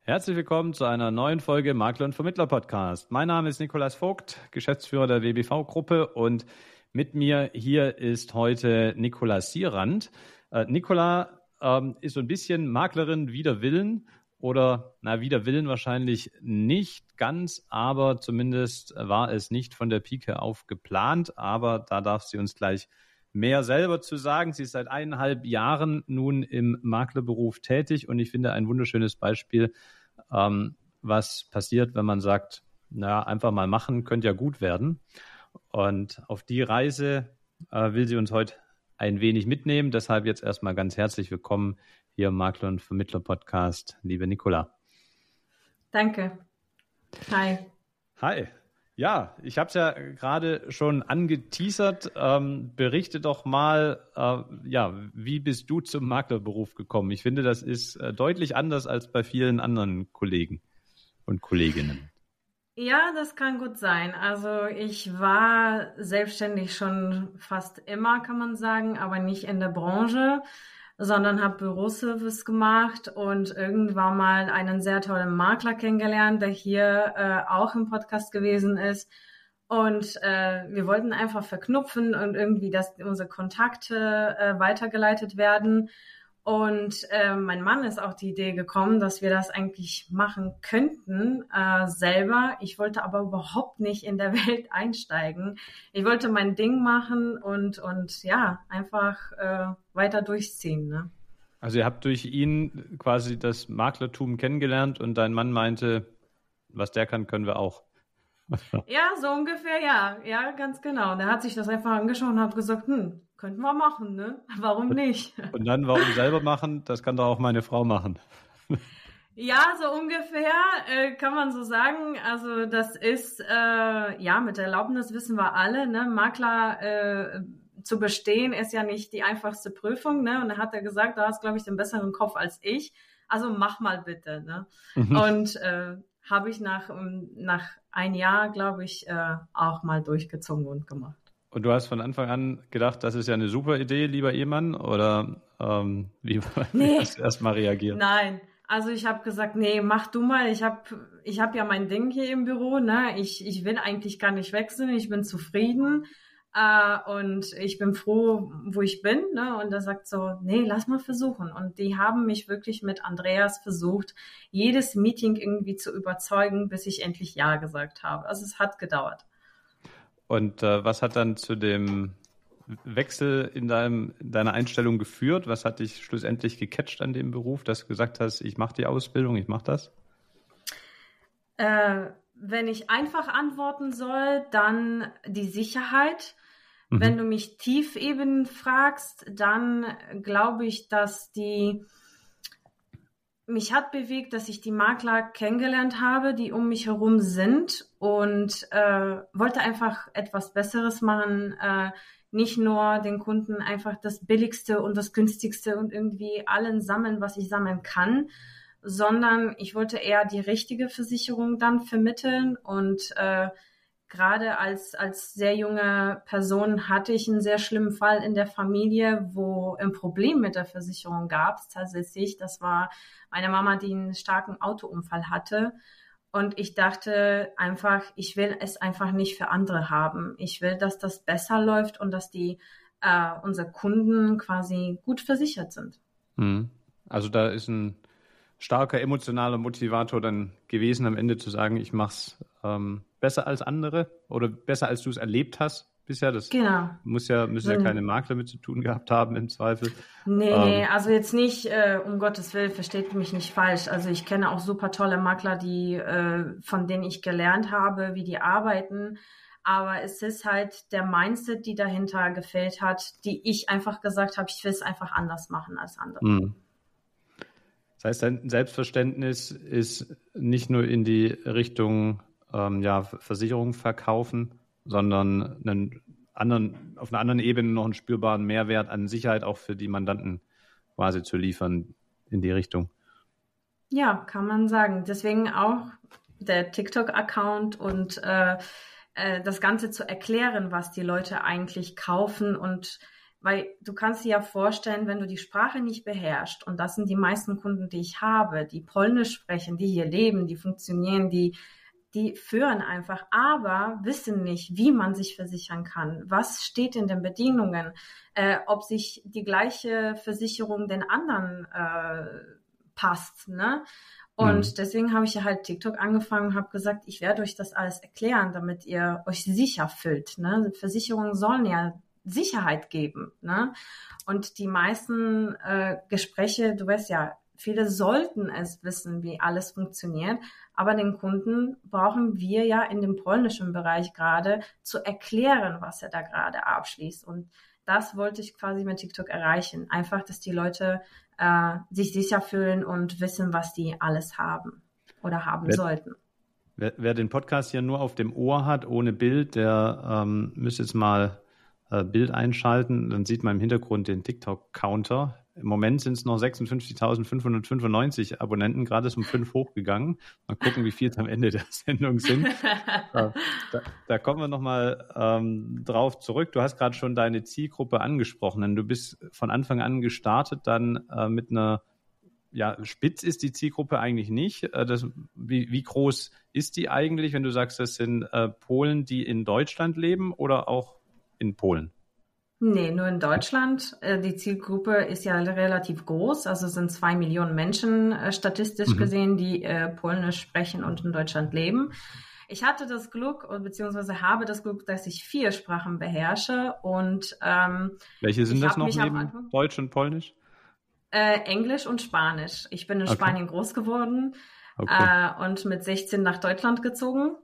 Herzlich willkommen zu einer neuen Folge Makler und Vermittler Podcast. Mein Name ist Nikolaus Vogt, Geschäftsführer der WBV-Gruppe und mit mir hier ist heute Nicola Sierand. Nicola ist so ein bisschen Maklerin wider Willen oder wider Willen wahrscheinlich nicht ganz, aber zumindest war es nicht von der Pike auf geplant, aber da darf sie uns gleich mehr selber zu sagen. Sie ist seit 1,5 Jahren nun im Maklerberuf tätig und ich finde ein wunderschönes Beispiel, was passiert, wenn man sagt, einfach mal machen, könnte ja gut werden. Und auf die Reise will sie uns heute ein wenig mitnehmen. Deshalb jetzt erstmal ganz herzlich willkommen hier im Makler- und Vermittler-Podcast, liebe Nicola. Danke. Hi. Hi. Ja, ich habe es ja gerade schon angeteasert. Berichte doch mal, wie bist du zum Maklerberuf gekommen? Ich finde, das ist deutlich anders als bei vielen anderen Kollegen und Kolleginnen. Ja, das kann gut sein. Also ich war selbstständig schon fast immer, kann man sagen, aber nicht in der Branche, sondern habe Büroservice gemacht und irgendwann mal einen sehr tollen Makler kennengelernt, der hier auch im Podcast gewesen ist. Und wir wollten einfach verknüpfen und irgendwie, dass unsere Kontakte weitergeleitet werden. Und mein Mann ist auf die Idee gekommen, dass wir das eigentlich machen könnten selber. Ich wollte aber überhaupt nicht in der Welt einsteigen. Ich wollte mein Ding machen und ja, einfach weiter durchziehen. Ne? Also ihr habt durch ihn quasi das Maklertum kennengelernt und dein Mann meinte, was der kann, können wir auch. Ja, so ungefähr, ja. Ja, ganz genau. Der hat sich das einfach angeschaut und hat gesagt, könnten wir machen, ne? Warum nicht? Und dann, warum selber machen? Das kann doch auch meine Frau machen. Ja, so ungefähr kann man so sagen. Also das ist, mit Erlaubnis wissen wir alle, ne? Makler zu bestehen ist ja nicht die einfachste Prüfung, ne? Und da hat er gesagt, du hast, glaube ich, den besseren Kopf als ich. Also mach mal bitte, ne? Und habe ich nach 1 Jahr, glaube ich, auch mal durchgezogen und gemacht. Und du hast von Anfang an gedacht, das ist ja eine super Idee, lieber Ehemann, oder wie hast du erst mal reagiert? Nein, also ich habe gesagt, nee, mach du mal. Ich hab ja mein Ding hier im Büro, ne? Ich will eigentlich gar nicht wechseln, ich bin zufrieden und ich bin froh, wo ich bin, ne? Und er sagt so, nee, lass mal versuchen. Und die haben mich wirklich mit Andreas versucht, jedes Meeting irgendwie zu überzeugen, bis ich endlich Ja gesagt habe. Also es hat gedauert. Und was hat dann zu dem Wechsel in deiner Einstellung geführt? Was hat dich schlussendlich gecatcht an dem Beruf, dass du gesagt hast, ich mache die Ausbildung, ich mache das? Wenn ich einfach antworten soll, dann die Sicherheit. Wenn du mich tief eben fragst, dann glaube ich, dass mich hat bewegt, dass ich die Makler kennengelernt habe, die um mich herum sind und wollte einfach etwas Besseres machen, nicht nur den Kunden einfach das Billigste und das Günstigste und irgendwie allen sammeln, was ich sammeln kann, sondern ich wollte eher die richtige Versicherung dann vermitteln und gerade als sehr junge Person hatte ich einen sehr schlimmen Fall in der Familie, wo ein Problem mit der Versicherung gab. Tatsächlich, das war meine Mama, die einen starken Autounfall hatte. Und ich dachte einfach, ich will es einfach nicht für andere haben. Ich will, dass das besser läuft und dass unsere Kunden quasi gut versichert sind. Also da ist ein starker emotionaler Motivator dann gewesen, am Ende zu sagen, ich mache es besser als andere oder besser als du es erlebt hast bisher. Das müssen ja keine Makler mit zu tun gehabt haben im Zweifel. Nee, also jetzt nicht, um Gottes Willen, versteht mich nicht falsch. Also ich kenne auch super tolle Makler, von denen ich gelernt habe, wie die arbeiten. Aber es ist halt der Mindset, die dahinter gefehlt hat, die ich einfach gesagt habe, ich will es einfach anders machen als andere. Das heißt, dein Selbstverständnis ist nicht nur in die Richtung Versicherung verkaufen, sondern auf einer anderen Ebene noch einen spürbaren Mehrwert an Sicherheit auch für die Mandanten quasi zu liefern in die Richtung. Ja, kann man sagen. Deswegen auch der TikTok-Account und das Ganze zu erklären, was die Leute eigentlich kaufen und Weil du kannst dir ja vorstellen, wenn du die Sprache nicht beherrschst, und das sind die meisten Kunden, die ich habe, die Polnisch sprechen, die hier leben, die funktionieren, die führen einfach, aber wissen nicht, wie man sich versichern kann. Was steht in den Bedingungen? Ob sich die gleiche Versicherung den anderen passt, ne? Und deswegen habe ich ja halt TikTok angefangen und habe gesagt, ich werde euch das alles erklären, damit ihr euch sicher fühlt, ne? Versicherungen sollen ja Sicherheit geben, ne? Und die meisten Gespräche, du weißt ja, viele sollten es wissen, wie alles funktioniert, aber den Kunden brauchen wir ja in dem polnischen Bereich gerade zu erklären, was er da gerade abschließt. Und das wollte ich quasi mit TikTok erreichen. Einfach, dass die Leute sich sicher fühlen und wissen, was die alles haben oder haben sollten. Wer den Podcast hier nur auf dem Ohr hat, ohne Bild, der müsste jetzt mal Bild einschalten. Dann sieht man im Hintergrund den TikTok-Counter. Im Moment sind es noch 56.595 Abonnenten, gerade ist um 5 hochgegangen. Mal gucken, wie viel es am Ende der Sendung sind. Da kommen wir nochmal drauf zurück. Du hast gerade schon deine Zielgruppe angesprochen. Du bist von Anfang an gestartet, dann mit einer, ja, spitz ist die Zielgruppe eigentlich nicht. Wie groß ist die eigentlich, wenn du sagst, das sind Polen, die in Deutschland leben oder auch in Polen? Nee, nur in Deutschland. Die Zielgruppe ist ja relativ groß. Also es sind 2 Millionen Menschen statistisch gesehen, die Polnisch sprechen und in Deutschland leben. Ich hatte das Glück, beziehungsweise habe das Glück, dass ich 4 Sprachen beherrsche. Und welche sind das noch neben Deutsch und Polnisch? Englisch und Spanisch. Ich bin in Spanien groß geworden und mit 16 nach Deutschland gezogen.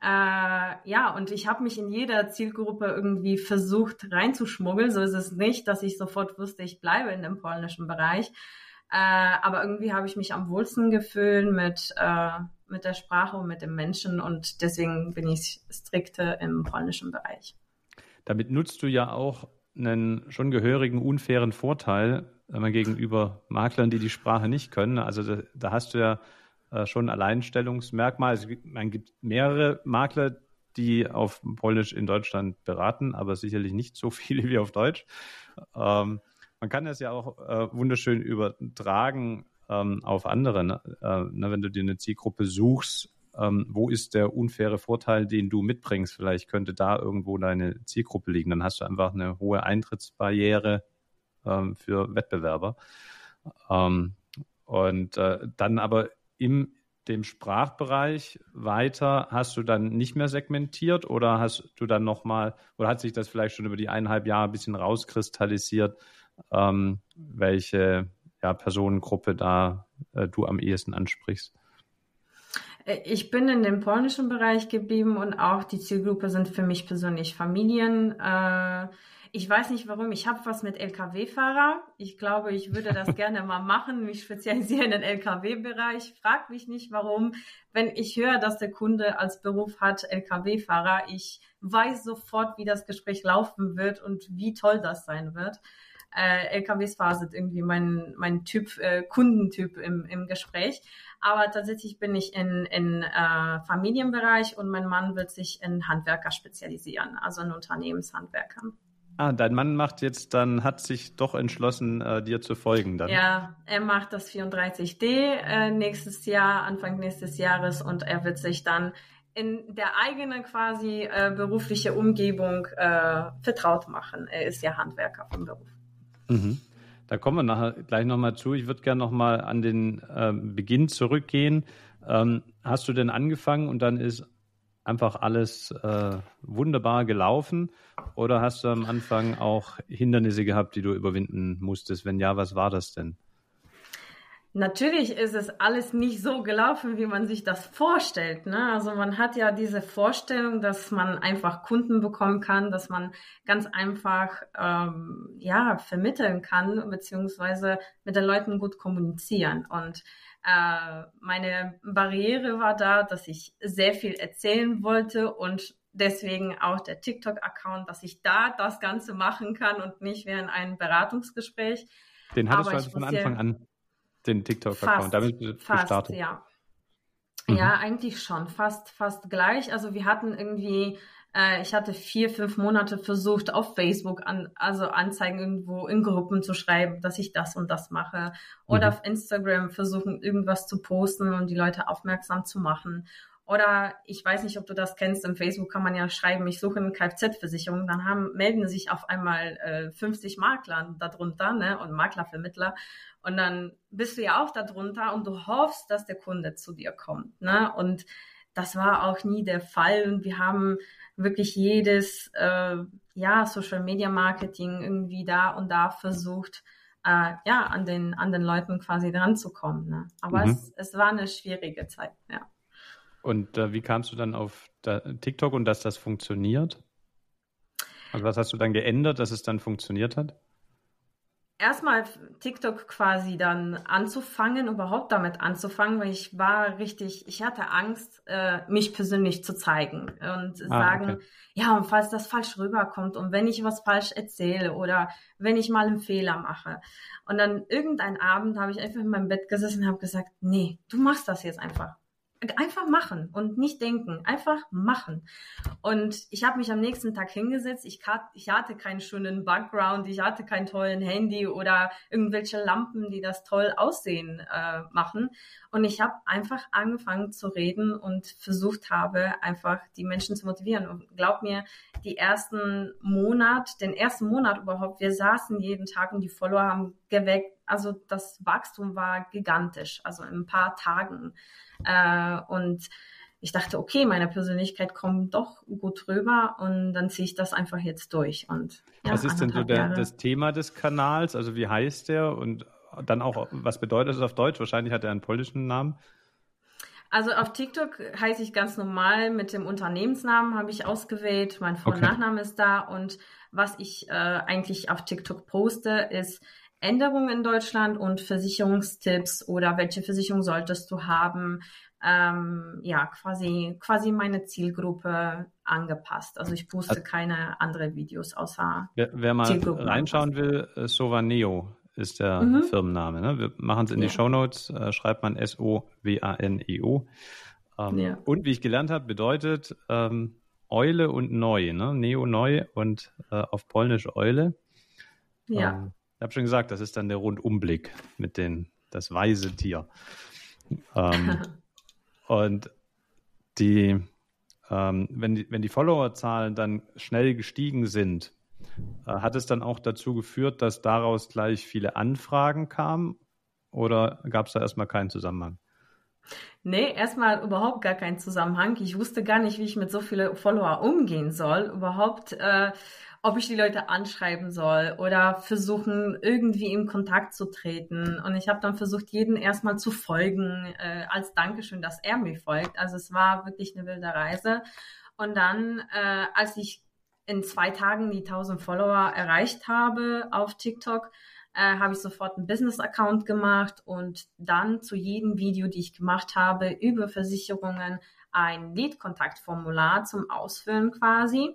Ja, und ich habe mich in jeder Zielgruppe irgendwie versucht reinzuschmuggeln. So ist es nicht, dass ich sofort wusste, ich bleibe in dem polnischen Bereich. Aber irgendwie habe ich mich am wohlsten gefühlt mit der Sprache und mit dem Menschen. Und deswegen bin ich strikte im polnischen Bereich. Damit nutzt du ja auch einen schon gehörigen unfairen Vorteil gegenüber Maklern, die Sprache nicht können. Also da hast du ja schon ein Alleinstellungsmerkmal. Es gibt mehrere Makler, die auf Polnisch in Deutschland beraten, aber sicherlich nicht so viele wie auf Deutsch. Man kann das ja auch wunderschön übertragen auf andere. Ne? Wenn du dir eine Zielgruppe suchst, wo ist der unfaire Vorteil, den du mitbringst? Vielleicht könnte da irgendwo deine Zielgruppe liegen. Dann hast du einfach eine hohe Eintrittsbarriere für Wettbewerber. Und dann aber in dem Sprachbereich weiter hast du dann nicht mehr segmentiert oder hast du dann nochmal, oder hat sich das vielleicht schon über die 1,5 Jahre ein bisschen rauskristallisiert, welche Personengruppe da du am ehesten ansprichst? Ich bin in dem polnischen Bereich geblieben und auch die Zielgruppe sind für mich persönlich Familien. Ich weiß nicht warum, ich habe was mit Lkw-Fahrer. Ich glaube, ich würde das gerne mal machen, mich spezialisieren in den Lkw-Bereich. Frag mich nicht warum. Wenn ich höre, dass der Kunde als Beruf hat Lkw-Fahrer, ich weiß sofort, wie das Gespräch laufen wird und wie toll das sein wird. LKW-Fahrer sind irgendwie mein Typ, Kundentyp im Gespräch. Aber tatsächlich bin ich in Familienbereich und mein Mann wird sich in Handwerker spezialisieren, also in Unternehmenshandwerkern. Dein Mann hat sich doch entschlossen, dir zu folgen dann. Ja, er macht das 34D Anfang nächstes Jahres und er wird sich dann in der eigenen quasi berufliche Umgebung vertraut machen. Er ist ja Handwerker vom Beruf. Mhm. Da kommen wir gleich nochmal zu. Ich würde gerne nochmal an den Beginn zurückgehen. Hast du denn angefangen und dann ist einfach alles wunderbar gelaufen? Oder hast du am Anfang auch Hindernisse gehabt, die du überwinden musstest? Wenn ja, was war das denn? Natürlich ist es alles nicht so gelaufen, wie man sich das vorstellt, ne? Also man hat ja diese Vorstellung, dass man einfach Kunden bekommen kann, dass man ganz einfach vermitteln kann, beziehungsweise mit den Leuten gut kommunizieren. Und meine Barriere war da, dass ich sehr viel erzählen wollte und deswegen auch der TikTok-Account, dass ich da das Ganze machen kann und nicht während einem Beratungsgespräch. Den hattest du also von Anfang an? Den TikTok-Account, damit gestartet? Ja. Ja, eigentlich schon, fast gleich. Also wir hatten irgendwie Ich hatte 4, 5 Monate versucht, auf Facebook also Anzeigen irgendwo in Gruppen zu schreiben, dass ich das und das mache. Oder auf Instagram versuchen, irgendwas zu posten und die Leute aufmerksam zu machen. Oder ich weiß nicht, ob du das kennst, im Facebook kann man ja schreiben, ich suche eine Kfz-Versicherung, dann melden sich auf einmal 50 Makler darunter, ne, und Maklervermittler. Und dann bist du ja auch darunter und du hoffst, dass der Kunde zu dir kommt, ne? Und das war auch nie der Fall. Und wir haben wirklich jedes Social Media Marketing irgendwie da und da versucht, an den Leuten quasi dran zu kommen. Ne? Aber es war eine schwierige Zeit, ja. Und wie kamst du dann auf TikTok und dass das funktioniert? Also was hast du dann geändert, dass es dann funktioniert hat? Erstmal TikTok quasi dann anzufangen, überhaupt damit anzufangen, weil ich hatte Angst, mich persönlich zu zeigen und sagen, okay. ja, und falls das falsch rüberkommt und wenn ich was falsch erzähle oder wenn ich mal einen Fehler mache. Und dann irgendeinen Abend habe ich einfach in meinem Bett gesessen und habe gesagt, nee, du machst das jetzt einfach. Einfach machen und nicht denken, einfach machen. Und ich habe mich am nächsten Tag hingesetzt, ich hatte keinen schönen Background, ich hatte kein tollen Handy oder irgendwelche Lampen, die das toll aussehen machen. Und ich habe einfach angefangen zu reden und versucht habe, einfach die Menschen zu motivieren. Und glaub mir, den ersten Monat überhaupt, wir saßen jeden Tag und die Follower haben geweckt. Also das Wachstum war gigantisch, also in ein paar Tagen. Und ich dachte, okay, meine Persönlichkeit kommt doch gut rüber und dann ziehe ich das einfach jetzt durch. Und ja, was ist denn so das Thema des Kanals? Also wie heißt der? Und dann auch, was bedeutet es auf Deutsch? Wahrscheinlich hat er einen polnischen Namen. Also auf TikTok heiße ich ganz normal mit dem Unternehmensnamen, habe ich ausgewählt. Mein Vor- und Nachname ist da. Und was ich eigentlich auf TikTok poste, ist Änderungen in Deutschland und Versicherungstipps oder welche Versicherung solltest du haben. Quasi meine Zielgruppe angepasst. Also ich poste keine andere Videos außer Wer mal reinschauen will, Sovaneo ist der Firmenname. Ne? Wir machen es in die Shownotes, schreibt man Sovaneo. Und wie ich gelernt habe, bedeutet Eule und Neu, ne? Neo Neu und auf Polnisch Eule. Ja. Ich habe schon gesagt, das ist dann der Rundumblick mit das weise Tier. Und wenn die Followerzahlen dann schnell gestiegen sind, hat es dann auch dazu geführt, dass daraus gleich viele Anfragen kamen oder gab es da erstmal keinen Zusammenhang? Nee, erstmal überhaupt gar keinen Zusammenhang. Ich wusste gar nicht, wie ich mit so vielen Follower umgehen soll. Überhaupt, ob ich die Leute anschreiben soll oder versuchen, irgendwie in Kontakt zu treten. Und ich habe dann versucht, jeden erstmal zu folgen, als Dankeschön, dass er mir folgt. Also es war wirklich eine wilde Reise. Und dann, als ich in 2 Tagen die 1000 Follower erreicht habe auf TikTok, habe ich sofort einen Business-Account gemacht und dann zu jedem Video, die ich gemacht habe, über Versicherungen ein Lead-Kontakt-Formular zum Ausfüllen quasi.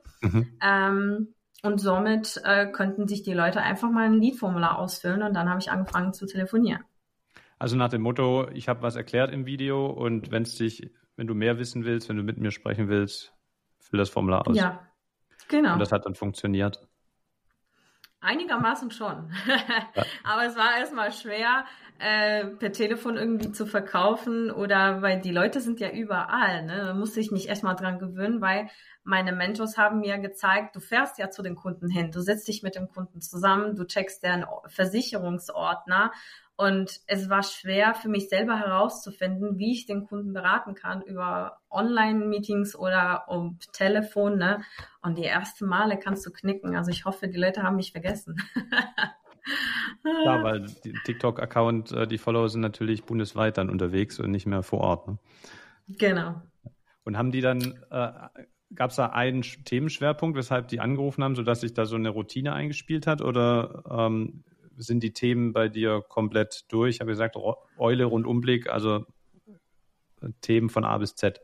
Und somit könnten sich die Leute einfach mal ein Lead-Formular ausfüllen und dann habe ich angefangen zu telefonieren. Also nach dem Motto, ich habe was erklärt im Video und wenn du mehr wissen willst, wenn du mit mir sprechen willst, füll das Formular aus. Ja, genau. Und das hat dann funktioniert. Einigermaßen schon. Aber es war erstmal schwer, per Telefon irgendwie zu verkaufen weil die Leute sind ja überall, ne? Man muss sich nicht erstmal dran gewöhnen, weil meine Mentors haben mir gezeigt, du fährst ja zu den Kunden hin, du setzt dich mit dem Kunden zusammen, du checkst deren Versicherungsordner. Und es war schwer für mich selber herauszufinden, wie ich den Kunden beraten kann über Online-Meetings oder um Telefon, ne? Und die ersten Male kannst du knicken. Also ich hoffe, die Leute haben mich vergessen. Ja, weil die TikTok-Account, die Follower sind natürlich bundesweit dann unterwegs und nicht mehr vor Ort. Ne? Genau. Und haben die dann, gab es da einen Themenschwerpunkt, weshalb die angerufen haben, sodass sich da so eine Routine eingespielt hat? Oder sind die Themen bei dir komplett durch? Ich habe gesagt, Eule, Rundumblick, also Themen von A bis Z.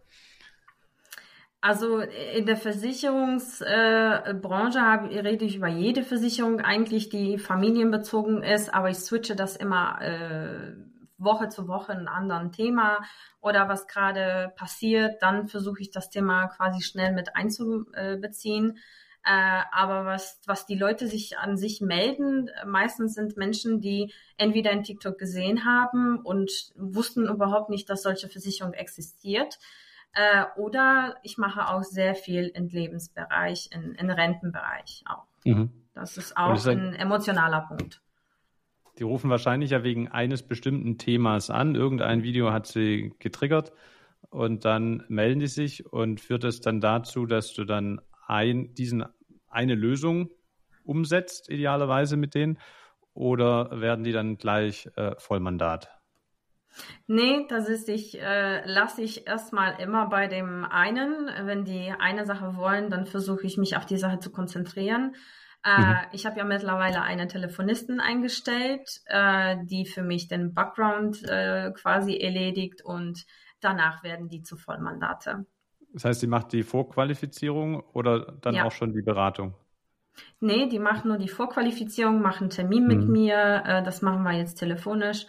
Also in der Versicherungsbranche rede ich über jede Versicherung eigentlich, die familienbezogen ist, aber ich switche das immer Woche zu Woche ein anderes Thema oder was gerade passiert, dann versuche ich das Thema quasi schnell mit einzubeziehen. Aber was die Leute sich an sich melden, meistens sind Menschen, die entweder in TikTok gesehen haben und wussten überhaupt nicht, dass solche Versicherung existiert. Oder ich mache auch sehr viel im Lebensbereich, in Rentenbereich auch. Mhm. Das ist auch ein emotionaler Punkt. Die rufen wahrscheinlich ja wegen eines bestimmten Themas an. Irgendein Video hat sie getriggert und dann melden die sich und führt es dann dazu, dass du dann eine Lösung umsetzt, idealerweise mit denen, oder werden die dann gleich Vollmandat? Nee, lasse ich erstmal immer bei dem einen. Wenn die eine Sache wollen, dann versuche ich mich auf die Sache zu konzentrieren. Ich habe ja mittlerweile einen Telefonisten eingestellt, die für mich den Background quasi erledigt und danach werden die zu Vollmandate. Das heißt, sie macht die Vorqualifizierung oder dann auch schon die Beratung? Nee, die macht nur die Vorqualifizierung, macht einen Termin mit mir. Das machen wir jetzt telefonisch.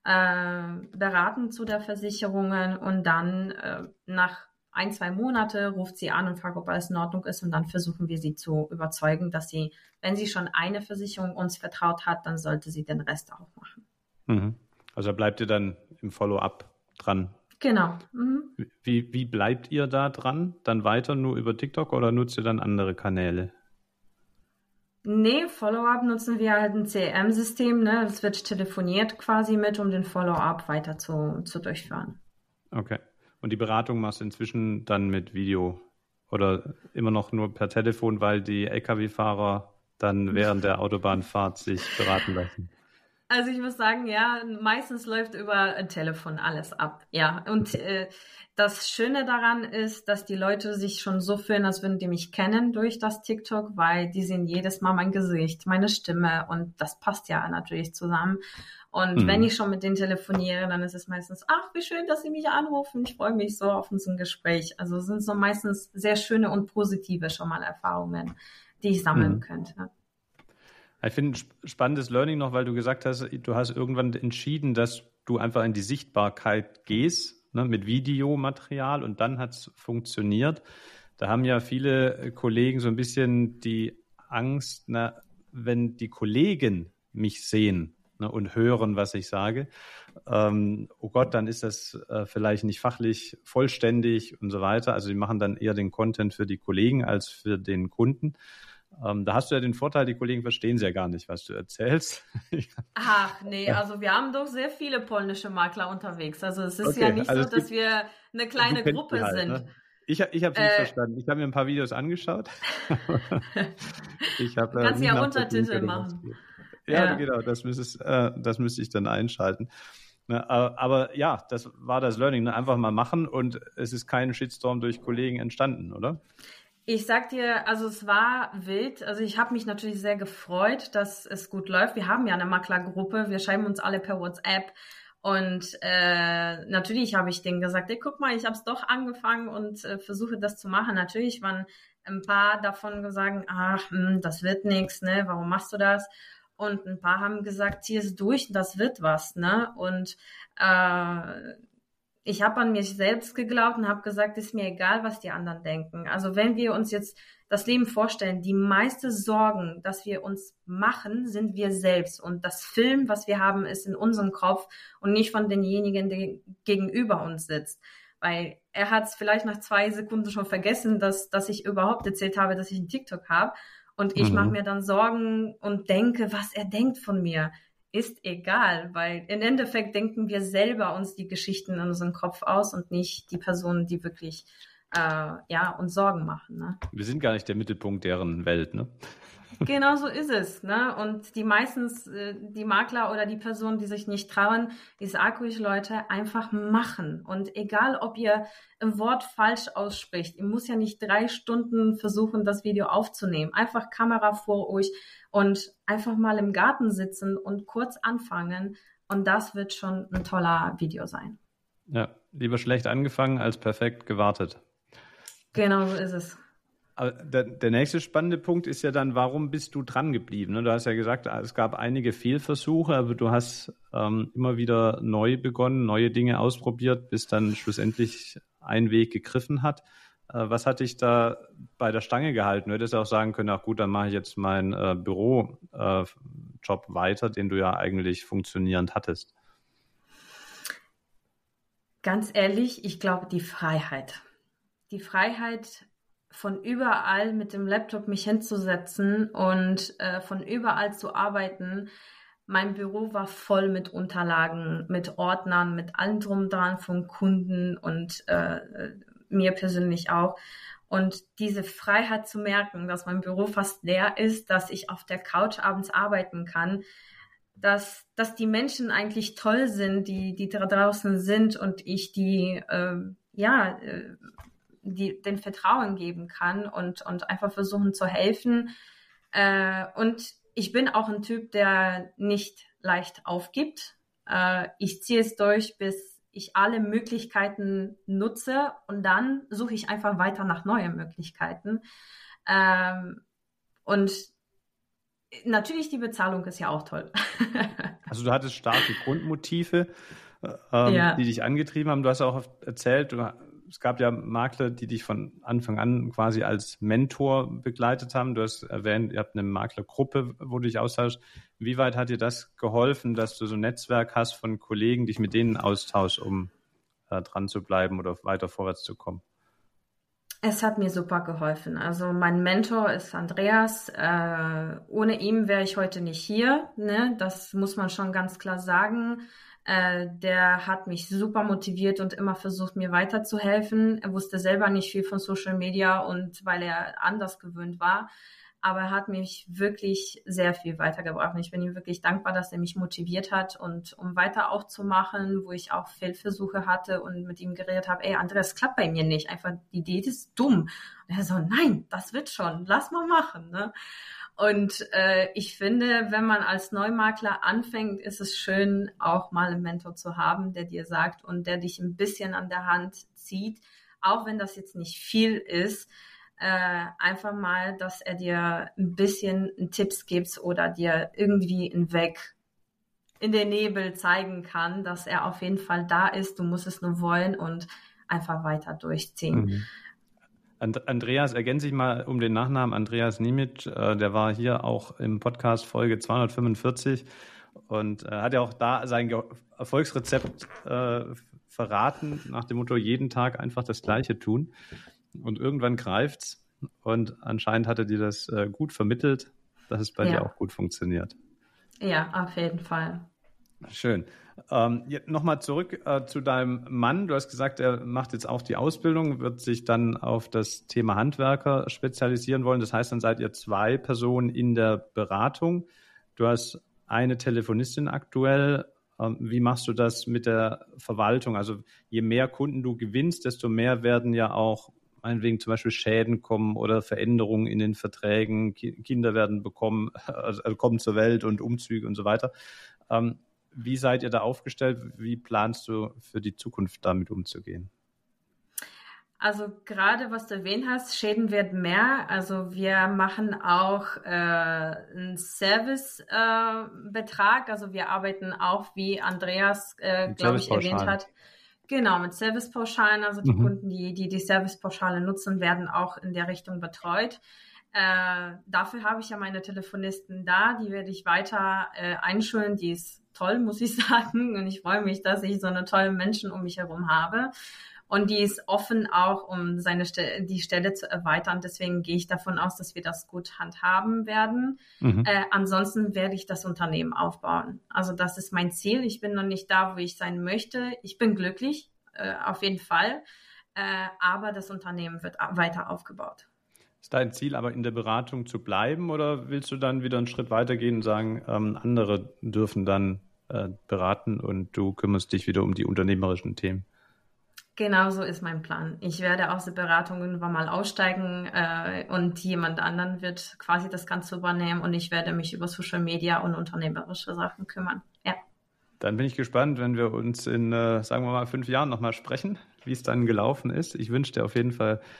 Beraten zu der Versicherungen und dann nach 1-2 Monate ruft sie an und fragt, ob alles in Ordnung ist und dann versuchen wir sie zu überzeugen, dass sie, wenn sie schon eine Versicherung uns vertraut hat, dann sollte sie den Rest auch machen. Mhm. Also bleibt ihr dann im Follow-up dran? Genau. Wie bleibt ihr da dran? Dann weiter nur über TikTok oder nutzt ihr dann andere Kanäle? Nee, Follow-up nutzen wir halt ein CRM-System, ne? Es wird telefoniert quasi mit, um den Follow-up weiter zu durchführen. Okay. Und die Beratung machst du inzwischen dann mit Video oder immer noch nur per Telefon, weil die Lkw-Fahrer dann während der Autobahnfahrt sich beraten lassen? Also ich muss sagen, ja, meistens läuft über ein Telefon alles ab, ja. Und das Schöne daran ist, dass die Leute sich schon so fühlen, als würden die mich kennen durch das TikTok, weil die sehen jedes Mal mein Gesicht, meine Stimme und das passt ja natürlich zusammen. Und wenn ich schon mit denen telefoniere, dann ist es meistens, ach, wie schön, dass sie mich anrufen. Ich freue mich so auf unser Gespräch. Also es sind so meistens sehr schöne und positive schon mal Erfahrungen, die ich sammeln könnte. Ich finde ein spannendes Learning noch, weil du gesagt hast, du hast irgendwann entschieden, dass du einfach in die Sichtbarkeit gehst, ne, mit Videomaterial und dann hat es funktioniert. Da haben ja viele Kollegen so ein bisschen die Angst, wenn die Kollegen mich sehen, ne, und hören, was ich sage, oh Gott, dann ist das vielleicht nicht fachlich vollständig und so weiter. Also die machen dann eher den Content für die Kollegen als für den Kunden. Da hast du ja den Vorteil, die Kollegen verstehen ja gar nicht, was du erzählst. Ach nee, also wir haben doch sehr viele polnische Makler unterwegs. Also es ist ja nicht so, dass wir eine kleine Gruppe halt, sind. Ne? Ich habe es nicht verstanden. Ich habe mir ein paar Videos angeschaut. Du kannst ja Untertitel machen. Ja, genau, das müsste ich dann einschalten. Aber ja, das war das Learning. Ne? Einfach mal machen und es ist kein Shitstorm durch Kollegen entstanden, oder? Ich sag dir, also es war wild. Also ich habe mich natürlich sehr gefreut, dass es gut läuft. Wir haben ja eine Maklergruppe. Wir schreiben uns alle per WhatsApp. Und natürlich habe ich denen gesagt, ey, guck mal, ich habe es doch angefangen und versuche das zu machen. Natürlich waren ein paar davon gesagt, ach, das wird nichts, ne? Warum machst du das? Und ein paar haben gesagt, zieh es durch, das wird was, ne? Und ich habe an mich selbst geglaubt und habe gesagt, ist mir egal, was die anderen denken. Also wenn wir uns jetzt das Leben vorstellen, die meiste Sorgen, dass wir uns machen, sind wir selbst. Und das Film, was wir haben, ist in unserem Kopf und nicht von denjenigen, der gegenüber uns sitzt. Weil er hat es vielleicht nach 2 Sekunden schon vergessen, dass ich überhaupt erzählt habe, dass ich einen TikTok habe. Und ich mache mir dann Sorgen und denke, was er denkt von mir. Ist egal, weil im Endeffekt denken wir selber uns die Geschichten in unserem Kopf aus und nicht die Personen, die wirklich uns Sorgen machen. Ne? Wir sind gar nicht der Mittelpunkt deren Welt, ne? Genau so ist es. Ne? Und die meistens, die Makler oder die Personen, die sich nicht trauen, ich sage euch, Leute, einfach machen. Und egal, ob ihr ein Wort falsch ausspricht, ihr müsst ja nicht 3 Stunden versuchen, das Video aufzunehmen. Einfach Kamera vor euch und einfach mal im Garten sitzen und kurz anfangen. Und das wird schon ein toller Video sein. Ja, lieber schlecht angefangen als perfekt gewartet. Genau so ist es. Aber der nächste spannende Punkt ist ja dann, warum bist du dran geblieben? Du hast ja gesagt, es gab einige Fehlversuche, aber du hast immer wieder neu begonnen, neue Dinge ausprobiert, bis dann schlussendlich ein Weg gegriffen hat. Was hat dich da bei der Stange gehalten? Du hättest auch sagen können, ach gut, dann mache ich jetzt meinen Bürojob weiter, den du ja eigentlich funktionierend hattest. Ganz ehrlich, ich glaube, die Freiheit. Die Freiheit, von überall mit dem Laptop mich hinzusetzen und von überall zu arbeiten. Mein Büro war voll mit Unterlagen, mit Ordnern, mit allem drum und dran von Kunden und mir persönlich auch. Und diese Freiheit zu merken, dass mein Büro fast leer ist, dass ich auf der Couch abends arbeiten kann, dass die Menschen eigentlich toll sind, die da draußen sind und ich die den Vertrauen geben kann und einfach versuchen zu helfen. Und ich bin auch ein Typ, der nicht leicht aufgibt. Ich ziehe es durch, bis ich alle Möglichkeiten nutze und dann suche ich einfach weiter nach neuen Möglichkeiten. Und natürlich die Bezahlung ist ja auch toll. Also du hattest starke Grundmotive, die dich angetrieben haben. Du hast auch oft erzählt, es gab ja Makler, die dich von Anfang an quasi als Mentor begleitet haben. Du hast erwähnt, ihr habt eine Maklergruppe, wo du dich austauschst. Wie weit hat dir das geholfen, dass du so ein Netzwerk hast von Kollegen, dich mit denen austauschst, um dran zu bleiben oder weiter vorwärts zu kommen? Es hat mir super geholfen. Also mein Mentor ist Andreas. Ohne ihn wäre ich heute nicht hier, ne? Das muss man schon ganz klar sagen. Der hat mich super motiviert und immer versucht, mir weiterzuhelfen. Er wusste selber nicht viel von Social Media und weil er anders gewöhnt war. Aber er hat mich wirklich sehr viel weitergebracht. Und ich bin ihm wirklich dankbar, dass er mich motiviert hat und um weiter auch zu machen, wo ich auch Fehlversuche hatte und mit ihm geredet habe, ey, Andreas, klappt bei mir nicht. Einfach, die Idee ist dumm. Und er so, nein, das wird schon. Lass mal machen, ne? Und ich finde, wenn man als Neumakler anfängt, ist es schön, auch mal einen Mentor zu haben, der dir sagt und der dich ein bisschen an der Hand zieht, auch wenn das jetzt nicht viel ist, einfach mal, dass er dir ein bisschen Tipps gibt oder dir irgendwie einen Weg in den Nebel zeigen kann, dass er auf jeden Fall da ist, du musst es nur wollen und einfach weiter durchziehen. Mhm. Andreas, ergänze ich mal um den Nachnamen, Andreas Niemitsch, der war hier auch im Podcast Folge 245 und hat ja auch da sein Erfolgsrezept verraten, nach dem Motto, jeden Tag einfach das Gleiche tun und irgendwann greift's und anscheinend hat er dir das gut vermittelt, dass es bei dir auch gut funktioniert. Ja, auf jeden Fall. Schön. Nochmal zurück zu deinem Mann. Du hast gesagt, er macht jetzt auch die Ausbildung, wird sich dann auf das Thema Handwerker spezialisieren wollen. Das heißt, dann seid ihr 2 Personen in der Beratung. Du hast eine Telefonistin aktuell. Wie machst du das mit der Verwaltung? Also je mehr Kunden du gewinnst, desto mehr werden ja auch meinetwegen zum Beispiel Schäden kommen oder Veränderungen in den Verträgen. Kinder werden kommen zur Welt und Umzüge und so weiter. Wie seid ihr da aufgestellt? Wie planst du für die Zukunft damit umzugehen? Also gerade was du erwähnt hast, Schäden werden mehr. Also wir machen auch einen Servicebetrag. Also wir arbeiten auch, wie Andreas, glaube ich, erwähnt hat. Genau, mit Servicepauschalen. Also die Kunden, die Servicepauschale nutzen, werden auch in der Richtung betreut. Dafür habe ich ja meine Telefonisten da. Die werde ich weiter einschulen. Die ist toll, muss ich sagen. Und ich freue mich, dass ich so eine tolle Menschen um mich herum habe. Und die ist offen auch, um die Stelle zu erweitern. Deswegen gehe ich davon aus, dass wir das gut handhaben werden. Ansonsten werde ich das Unternehmen aufbauen. Also das ist mein Ziel. Ich bin noch nicht da, wo ich sein möchte. Ich bin glücklich, auf jeden Fall. Aber das Unternehmen wird weiter aufgebaut. Ist dein Ziel aber in der Beratung zu bleiben oder willst du dann wieder einen Schritt weitergehen und sagen, andere dürfen dann beraten und du kümmerst dich wieder um die unternehmerischen Themen? Genau so ist mein Plan. Ich werde aus der Beratung irgendwann mal aussteigen und jemand anderen wird quasi das Ganze übernehmen und ich werde mich über Social Media und unternehmerische Sachen kümmern. Ja. Dann bin ich gespannt, wenn wir uns in, sagen wir mal, 5 Jahren nochmal sprechen, wie es dann gelaufen ist. Ich wünsche dir auf jeden Fall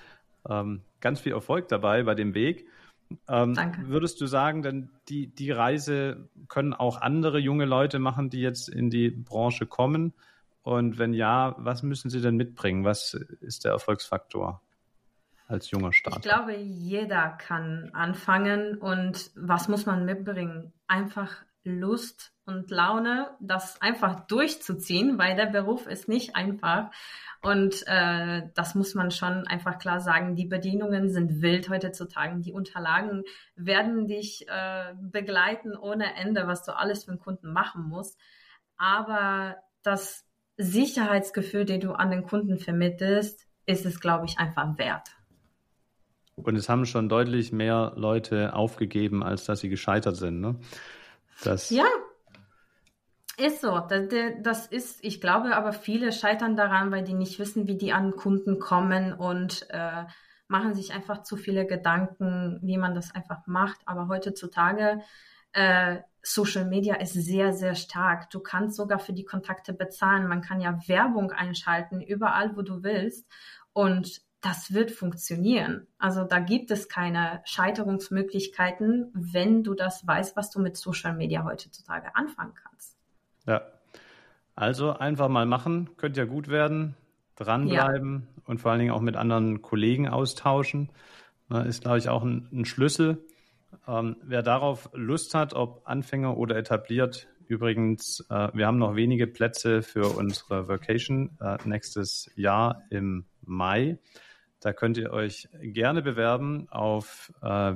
ganz viel Erfolg dabei bei dem Weg. Danke. Würdest du sagen, denn die Reise können auch andere junge Leute machen, die jetzt in die Branche kommen? Und wenn ja, was müssen sie denn mitbringen? Was ist der Erfolgsfaktor als junger Starter? Ich glaube, jeder kann anfangen. Und was muss man mitbringen? Einfach Lust und Laune, das einfach durchzuziehen, weil der Beruf ist nicht einfach. Und das muss man schon einfach klar sagen. Die Bedienungen sind wild heutzutage. Die Unterlagen werden dich begleiten ohne Ende, was du alles für den Kunden machen musst. Aber das Sicherheitsgefühl, den du an den Kunden vermittelst, ist es, glaube ich, einfach wert. Und es haben schon deutlich mehr Leute aufgegeben, als dass sie gescheitert sind, ne? Ja, ist so. Das ist, ich glaube, aber viele scheitern daran, weil die nicht wissen, wie die an Kunden kommen und machen sich einfach zu viele Gedanken, wie man das einfach macht. Aber heutzutage, Social Media ist sehr, sehr stark. Du kannst sogar für die Kontakte bezahlen. Man kann ja Werbung einschalten, überall, wo du willst. Und das wird funktionieren. Also da gibt es keine Scheiterungsmöglichkeiten, wenn du das weißt, was du mit Social Media heutzutage anfangen kannst. Ja, also einfach mal machen, könnte ja gut werden, dranbleiben und vor allen Dingen auch mit anderen Kollegen austauschen. Ist, glaube ich, auch ein Schlüssel. Wer darauf Lust hat, ob Anfänger oder etabliert, übrigens, wir haben noch wenige Plätze für unsere Vacation nächstes Jahr im Mai. Da könnt ihr euch gerne bewerben auf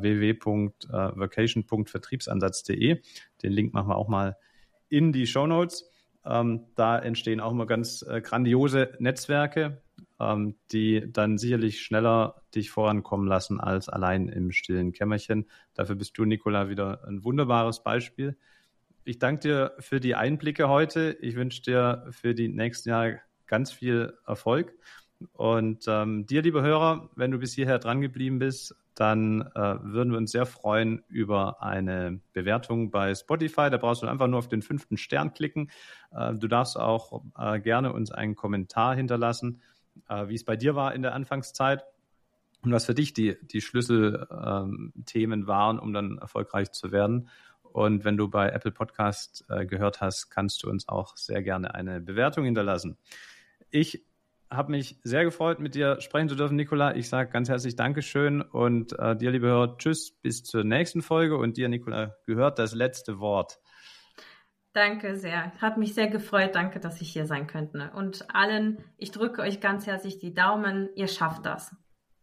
www.vacation.vertriebsansatz.de. Den Link machen wir auch mal in die Shownotes. Da entstehen auch mal ganz grandiose Netzwerke, die dann sicherlich schneller dich vorankommen lassen als allein im stillen Kämmerchen. Dafür bist du, Nicola, wieder ein wunderbares Beispiel. Ich danke dir für die Einblicke heute. Ich wünsche dir für die nächsten Jahre ganz viel Erfolg. Und dir, liebe Hörer, wenn du bis hierher dran geblieben bist, dann würden wir uns sehr freuen über eine Bewertung bei Spotify. Da brauchst du einfach nur auf den 5. Stern klicken. Du darfst auch gerne uns einen Kommentar hinterlassen, wie es bei dir war in der Anfangszeit und was für dich die Schlüsselthemen waren, um dann erfolgreich zu werden. Und wenn du bei Apple Podcast gehört hast, kannst du uns auch sehr gerne eine Bewertung hinterlassen. Ich habe mich sehr gefreut, mit dir sprechen zu dürfen, Nicola. Ich sage ganz herzlich Dankeschön und dir, liebe Hörer, tschüss, bis zur nächsten Folge. Und dir, Nicola, gehört das letzte Wort. Danke sehr. Hat mich sehr gefreut. Danke, dass ich hier sein könnte. Und allen, ich drücke euch ganz herzlich die Daumen. Ihr schafft das.